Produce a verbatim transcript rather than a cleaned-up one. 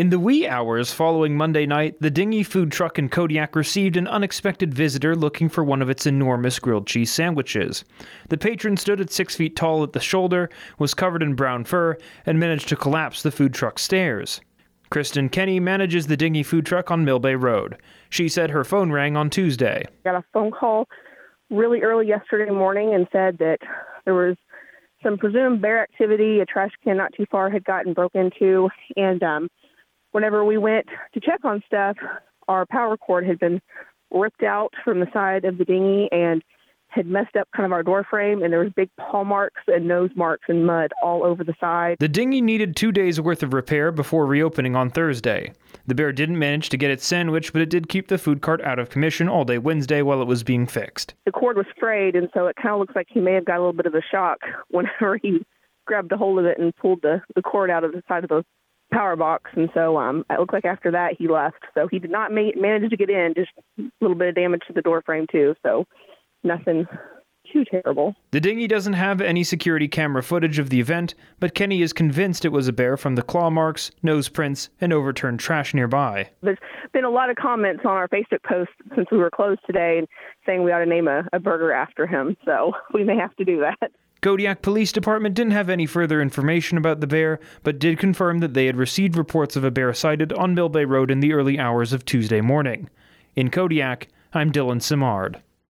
In the wee hours following Monday night, the Dingy food truck in Kodiak received an unexpected visitor looking for one of its enormous grilled cheese sandwiches. The patron stood at six feet tall at the shoulder, was covered in brown fur, and managed to collapse the food truck stairs. Kristen Kenny manages the Dingy food truck on Mill Bay Road. She said her phone rang on Tuesday. Got a phone call really early yesterday morning and said that there was some presumed bear activity. A trash can not too far had gotten broken into, and um, whenever we went to check on stuff, our power cord had been ripped out from the side of the dinghy and had messed up kind of our door frame, and there was big paw marks and nose marks and mud all over the side. The dinghy needed two days worth of repair before reopening on Thursday. The bear didn't manage to get its sandwich, but it did keep the food cart out of commission all day Wednesday while it was being fixed. The cord was frayed, and so it kind of looks like he may have got a little bit of a shock whenever he grabbed a hold of it and pulled the, the cord out of the side of the power box, and so um, it looked like after that he left. So he did not ma- manage to get in, just a little bit of damage to the door frame too, so nothing too terrible. The dinghy doesn't have any security camera footage of the event, but Kenny is convinced it was a bear from the claw marks, nose prints, and overturned trash nearby. There's been a lot of comments on our Facebook post since we were closed today saying we ought to name a, a burger after him, so we may have to do that. Kodiak Police Department didn't have any further information about the bear, but did confirm that they had received reports of a bear sighted on Mill Bay Road in the early hours of Tuesday morning. In Kodiak, I'm Dylan Simard.